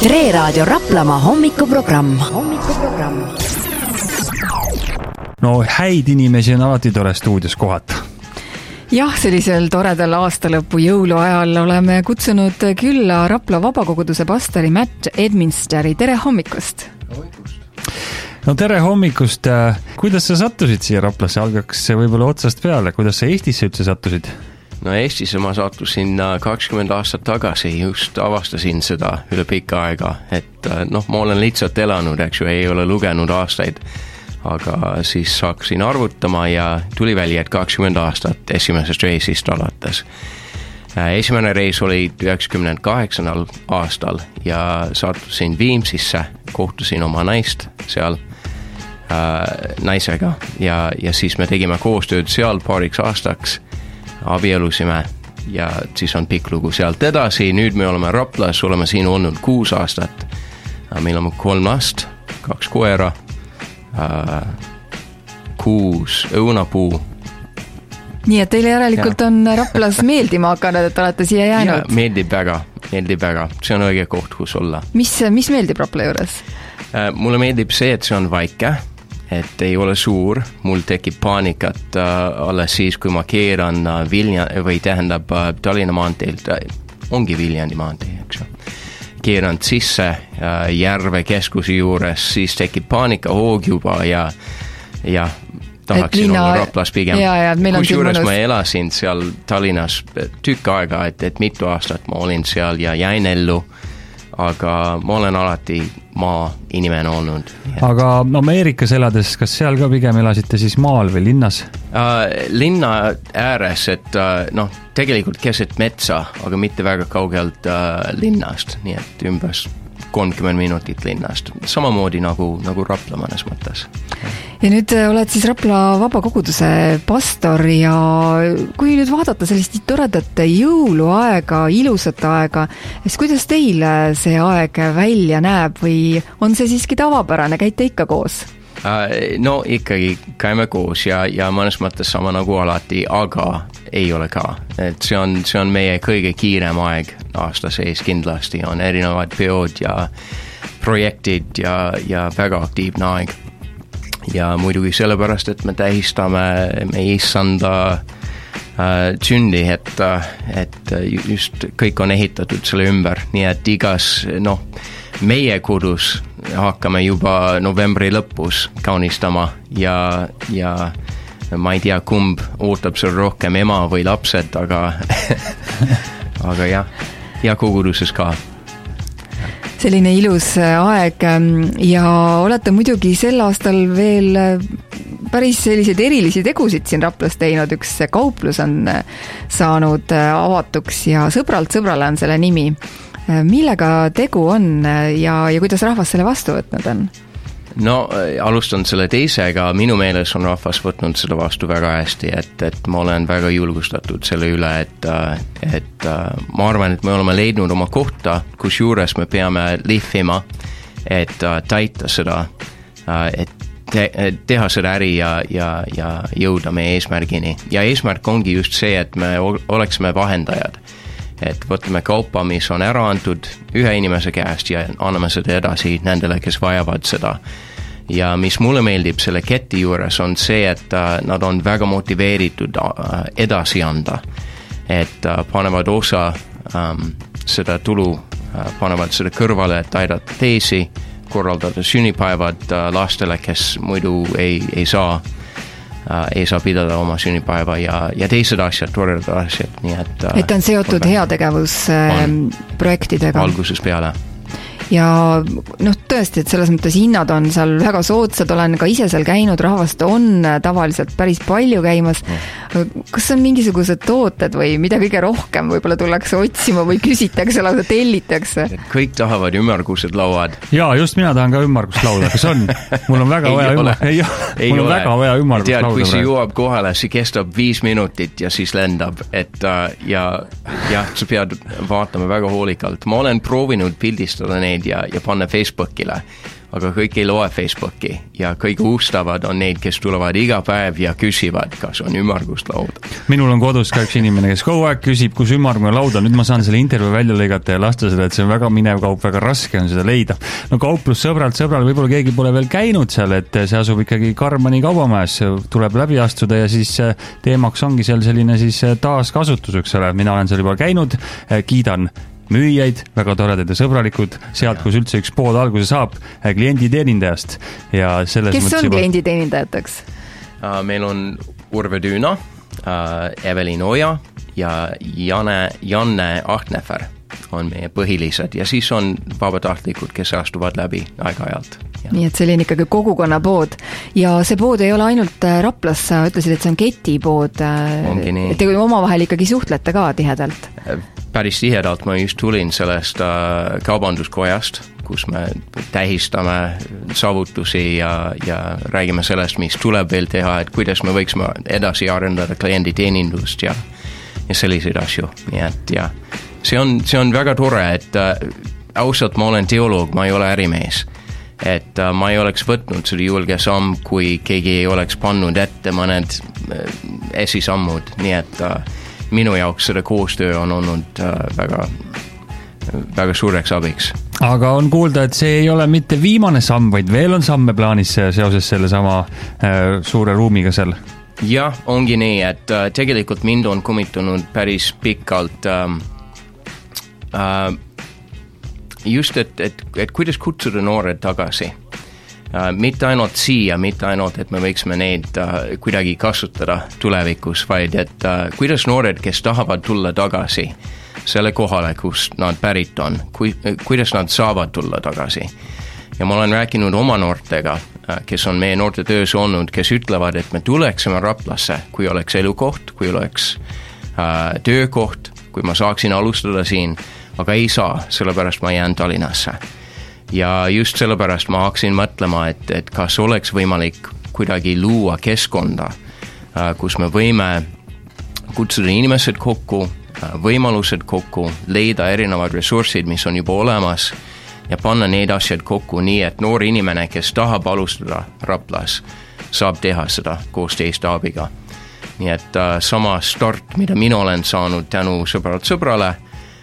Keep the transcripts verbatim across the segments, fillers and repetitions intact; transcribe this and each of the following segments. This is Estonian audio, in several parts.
Tre Raadio Raplamaa hommikuprogramm. hommikuprogramm. No häid inimesi on alati tore stuudios kohata. Jah, sellisel toredal aastalõpu jõuluajal oleme kutsunud külla Rapla vabakoguduse pastori Matt Edminsteri. Tere hommikust! No tere hommikust! Kuidas sa sattusid siia Raplasse? Algaks võib-olla otsast peale. Kuidas sa Eestisse üldse sattusid? No Eestisse ma sattusin kakskümmend aastat tagasi, just avastasin seda üle pika aega, et noh, ma olen lihtsalt elanud, eks ju, ei ole lugenud aastaid, aga siis hakkasin arvutama ja tuli välja, et kakskümmend aastat esimesest reisist alates. Esimene reis oli üheksakümmend kaheksandal aastal ja sattusin Viimsisse, kohtusin oma naist seal äh, naisega ja, ja siis me tegime koostööd seal paariks aastaks, abielusime ja siis on pikk lugu sealt edasi. Nüüd me oleme Raplas, oleme siin olnud kuus aastat. Meil on kolm last, kaks koera, kuus õunapuu. Nii et teile järelikult ja. On Raplas meeldima hakanud, et olete siia jäänud? Ja, meeldib väga, meeldib väga. See on õige koht, kus olla. Mis, mis meeldib Rapla juures? Mulle meeldib see, et see on väike, et ei ole suur, mul tekib paanikat äh, alles siis, kui ma keeran äh, Vilja, või tähendab äh, Tallinna maanteilt, äh, ongi Viljandi maantee, eks ju. Keeran sisse äh, järve keskuse juures, siis tekib paanika hoog juba ja, ja tahaksin linna, olla Raplas pigem. Kus juures mõnus. Ma elasin seal Tallinnas tükk aega, et, et mitu aastat ma olin seal ja jäin ellu, aga ma olen alati maa inimene olnud. Aga Ameerikas elades, kas seal ka pigem elasite siis maal või linnas? Uh, linna ääres, et uh, noh, tegelikult keset metsa, aga mitte väga kaugelt uh, linnast, nii et ümber kolmkümmend minutit linnast. Samamoodi nagu, nagu Rapla mõnes mõttes. Ja nüüd oled siis Rapla vabakoguduse pastor ja kui nüüd vaadata sellist toredat jõuluaega, ilusat aega, siis kuidas teile see aeg välja näeb või on see siiski tavapärane, käite ikka koos? No ikkagi käime koos ja, ja mõnes mõttes sama nagu alati, aga ei ole ka. Et see on, see on meie kõige kiirem aeg aasta sees kindlasti. On erinevad peod ja projektid ja, ja väga aktiivne aeg. Ja muidugi sellepärast, et me tähistame me issanda äh, sündi, et, et just kõik on ehitatud selle ümber. Nii et igas, noh, meie kodus hakkame juba novembri lõpus kaunistama ja, ja ma ei tea, kumb ootab seal rohkem ema või lapsed, aga, aga jah, ja koguduses ka. Selline ilus aeg ja olete muidugi sel aastal veel päris selliseid erilisi tegusid siin Raplas teinud. Üks kauplus on saanud avatuks ja sõbralt sõbrale on selle nimi. Millega tegu on ja, ja kuidas rahvas selle vastu võtnud on? No, alustan selle teisega. Minu meeles on rahvas võtnud selle vastu väga hästi, et, et ma olen väga julgustatud selle üle, et, et ma arvan, et me oleme leidnud oma kohta, kus juures me peame lihvima, et täita seda, et te, teha seda äri ja, ja, ja jõuda meie eesmärgini. Ja eesmärk ongi just see, et me oleksime vahendajad. Et võtame kaupa, mis on ära antud ühe inimese käest ja anname seda edasi nendele, kes vajavad seda. Ja mis mulle meeldib selle keti juures on see, et nad on väga motiveeritud edasi anda. Et panevad osa um, seda tulu, panevad seda kõrvale, et aidata teisi, korraldada sünnipäevad lastele, kes muidu ei, ei saa Uh, ei saa pidada oma sünnipäeva ja, ja teised asjad, toredad asjad. Nii et, uh, et on seotud heategevusprojektidega. Alguses peale. Ja noh, tõesti, et selles mõttes hinnad on seal väga soodsad, olen ka ise seal käinud, rahvast on tavaliselt päris palju käimas. Kas on mingisugused tooted või mida kõige rohkem võib-olla tullakse otsima või küsitakse, lausa tellitakse? Kõik tahavad ümmargused lauad. Jaa, just mina tahan ka ümmargust lauda, kas on? Mul on väga vaja ümmargust ei, ei mul on väga vaja ümmargust tead, lauda. Kui see juuab kohale, see kestab viis minutit ja siis lendab, et uh, ja, ja sa pead vaatama väga hoolikalt. Ma olen proovinud pildistada neid neid ja, ja panna Facebookile. Aga kõik ei loe Facebooki ja kõige ustavad on neid, kes tulevad iga päev ja küsivad, kas on ümmargust lauda. Minul on kodus ka üks inimene, kes kogu aeg küsib, kus ümmargune laud on. Nüüd ma saan selle intervjuu välja lõigata ja lasta seda, et see on väga minev kaup, väga raske on seda leida. No kauplus sõbralt sõbral, võib-olla keegi pole veel käinud seal, et see asub ikkagi Karmani kaubamajas, tuleb läbi astuda ja siis teemaks ongi seal selline siis taaskasutus, üks ole. Mina olen seal juba käinud, kiidan müüjaid, väga toredad ja sõbralikud, sealt, kus üldse üks pood alguse saab, klienditeenindajast. Ja selles kes on juba... klienditeenindajateks? Uh, meil on Urve Düüna, uh, Evelin Oja ja Janne, Janne Ahtnefer on meie põhilised ja siis on vabatahtlikud, kes astuvad läbi aeg-ajalt. Ja. Nii et selline ikkagi kogukonnapood ja see pood ei ole ainult Raplas, sa ütlesid, et see on ketipood. Ongi nii. Te omavahel ikkagi suhtlete ka tihedalt? Päris tihedalt ma just tulin sellest uh, kaubanduskojast, kus me tähistame saavutusi ja, ja räägime sellest, mis tuleb veel teha, et kuidas me võiksime edasi arendada klienditeenindust ja, ja selliseid asju. Nii et ja, see on, see on väga tore, et uh, ausalt ma olen teoloog, ma ei ole ärimees. Et uh, ma ei oleks võtnud selle julge samm, kui keegi ei oleks pannud ette mõned uh, esisammud, nii et uh, minu jaoks seda koostöö on olnud uh, väga, väga suureks abiks. Aga on kuulda, et see ei ole mitte viimane samm, vaid veel on samme plaanis seoses selle sama uh, suure ruumiga seal? Jah, ongi nii, et uh, tegelikult mind on kumitunud päris pikalt um, uh, just, et, et, et kuidas kutsuda noored tagasi. Uh, mitte ainult siia, mitte ainult, et me võiksime neid uh, kuidagi kasutada tulevikus, vaid et uh, kuidas noored, kes tahavad tulla tagasi selle kohale, kus nad pärit on, kui, kuidas nad saavad tulla tagasi. Ja ma olen rääkinud oma noortega, uh, kes on meie noorte töös olnud, kes ütlevad, et me tuleksime Raplasse, kui oleks elukoht, kui oleks uh, töökoht, kui ma saaksin alustada siin, aga ei saa, sellepärast ma jään Tallinnasse. Ja just sellepärast ma hakkasin mõtlema, et, et kas oleks võimalik kuidagi luua keskkonda, kus me võime kutsuda inimesed kokku, võimalused kokku, leida erinevad ressursid, mis on juba olemas ja panna need asjad kokku nii, et noor inimene, kes tahab alustada Raplas, saab teha seda koos teiste abiga. Nii et uh, sama start, mida mina olen saanud tänu sõbralt sõbrale,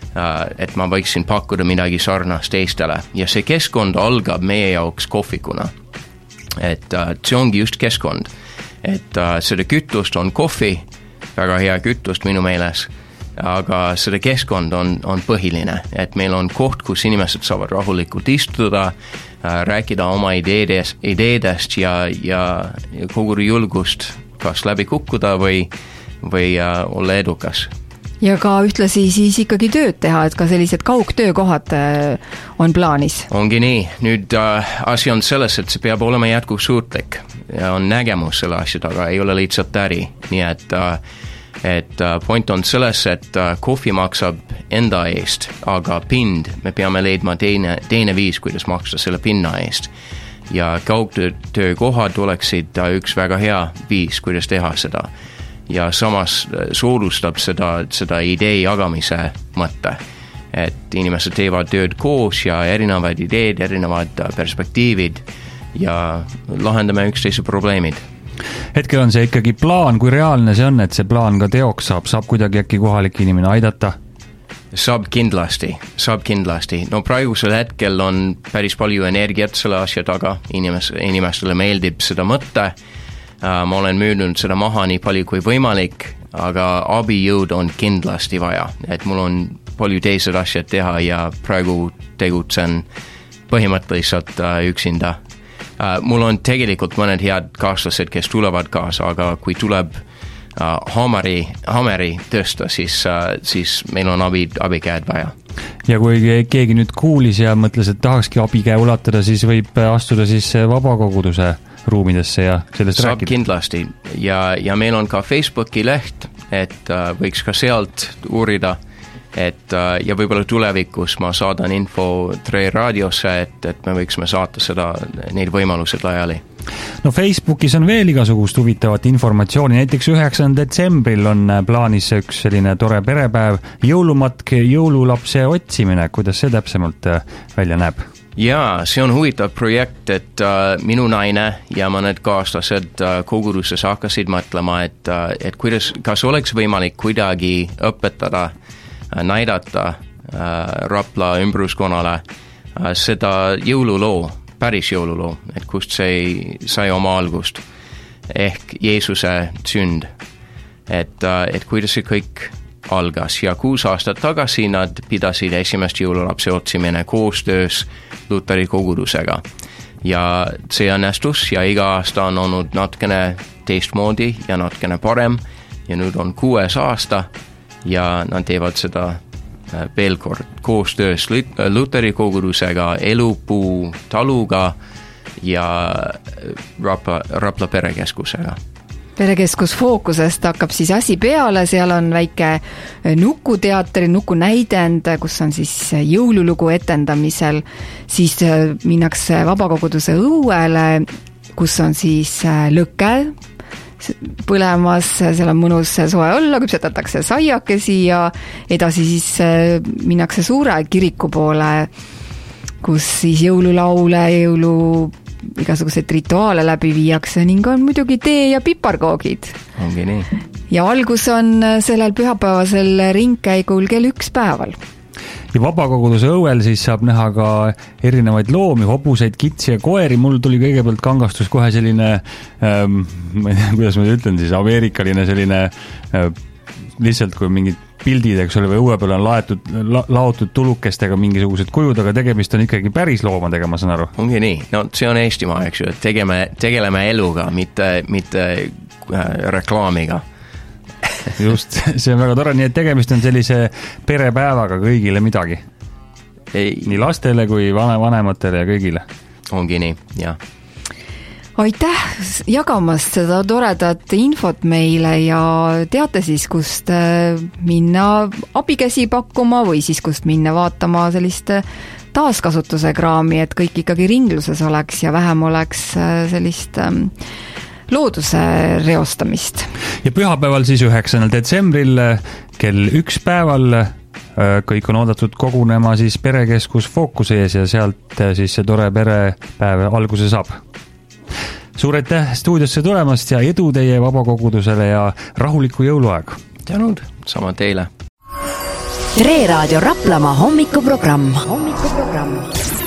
et ma võiksin pakkuda midagi sarnast teistele ja see keskkond algab meie jaoks kohvikuna. Et see ongi just keskkond, et seda kütust on kohvi, väga hea kütust minu meeles, aga seda keskkond on, on põhiline, et meil on koht, kus inimesed saavad rahulikult istuda, rääkida oma ideedest, ideedest ja, ja koguda julgust kas läbi kukkuda või, või olla edukas. Ja ka ühtlasi siis ikkagi tööd teha, et ka sellised kaugtöökohad on plaanis. Ongi nii. Nüüd äh, asi on selles, et see peab olema jätkusuutlik ja on nägemus selle asja taga, ei ole lihtsalt äri. Nii et, äh, et äh, point on selles, et äh, kohvi maksab enda eest, aga pind, me peame leidma teine, teine viis, kuidas maksta selle pinna eest. Ja kaugtöökohad oleksid äh, üks väga hea viis, kuidas teha seda. Ja samas soodustab seda, seda idee jagamise mõtte, et inimesed teevad tööd koos ja erinevad ideed, erinevad perspektiivid ja lahendame üksteise probleemid. Hetkel on see ikkagi plaan, kui reaalne see on, et see plaan ka teoks saab, saab kuidagi äkki kohalik inimene aidata? Saab kindlasti, saab kindlasti. No praegusel hetkel on päris palju energiat selle asja taga, Inimes, inimestele meeldib seda mõtte. Uh, ma olen müünud seda maha nii palju kui võimalik, aga abijõud on kindlasti vaja, et mul on palju teised asjad teha ja praegu tegutsen põhimõtteliselt uh, üksinda. Uh, mul on tegelikult mõned head kaaslased, kes tulevad kaasa, aga kui tuleb uh, haameri, haameri tõsta, siis, uh, siis meil on abi, abikäed vaja. Ja kui keegi nüüd kuulis ja mõtles, et tahakski abikäe ulatada, siis võib astuda siis vabakoguduse ruumidesse ja sellest saab rääkida. Kindlasti ja, ja meil on ka Facebooki leht, et uh, võiks ka sealt uurida, et uh, ja võib-olla tulevikus ma saadan info Tre raadiosse, et, et me võiksime saata seda, neid võimalused laiali. no Facebookis on veel igasugust huvitavat informatsiooni, näiteks üheksandal detsembril on plaanis üks selline tore perepäev, jõulumatk, jõululapse otsimine, kuidas see täpsemalt välja näeb? Jaa, see on huvitav projekt, et uh, minu naine ja mõned kaaslased uh, koguduses hakkasid mõtlema, et, uh, et kuidas, kas oleks võimalik kuidagi õpetada, uh, näidata uh, Rapla ümbruskonnale uh, seda jõululoo, päris jõululoo, et kust see sai oma algust, ehk Jeesuse sünd, et, et kuidas see kõik algas ja kuus aastat tagasi nad pidasid esimest jõululapse otsimine koostöös Luteri kogudusega ja see õnnestus ja iga aasta on olnud natkene teistmoodi ja natkene parem ja nüüd on kuues aasta ja nad teevad seda veel kord koostöös Luteri kogudusega, Elupuu taluga ja Rapla, Rapla perekeskusega. Perekeskus Fookusest hakkab siis asi peale, seal on väike nukuteatri, nukunäidend, kus on siis jõululugu etendamisel, siis minnakse vabakoguduse õuele, kus on siis lõke põlemas, seal on mõnus soe olla, küpsetatakse saiakesi ja edasi siis minnakse suure kiriku poole, kus siis jõululaule, jõulu igasuguseid rituaale läbi viiakse ning on muidugi tee ja piparkoogid. Ongi nii. Ja algus on sellel pühapäevasel ringkäigul kell üks päeval. Ja vabakoguduse õuel siis saab näha ka erinevaid loomi, hobuseid, kitsi ja koeri. Mul tuli kõigepealt kangastus kohe selline, ähm, ma ei tea, kuidas ma ütlen siis, ameerikaline selline äh, lihtsalt kui mingid pildid, eks ole, või õue peal on laetud, la, laotud tulukestega mingisugused kujud, aga tegemist on ikkagi päris loomadega, ma saan aru. Ongi nii, no see on Eestimaa, eks ju, et tegeme, tegeleme eluga, mitte, mitte äh, reklaamiga. Just, see on väga tore, nii et tegemist on sellise perepäevaga kõigile midagi. Ei. Nii lastele kui vanematele ja kõigile. Ongi nii, jah. Aitäh jagamast seda toredat infot meile ja teate siis, kust minna abikäsi pakkuma või siis kust minna vaatama sellist taaskasutuse kraami, et kõik ikkagi ringluses oleks ja vähem oleks sellist looduse reostamist. Ja pühapäeval siis üheksandal detsembril kell üks päeval kõik on oodatud kogunema siis perekeskus Fookuse ees ja sealt siis see tore perepäev alguse saab. Suur aitäh stuudiosse tulemast ja edu teie vabakogudusele ja rahulikku jõuluaeg. Tänud, sama teile. Tre Raadio Raplamaa hommikuprogramm. hommikuprogramm.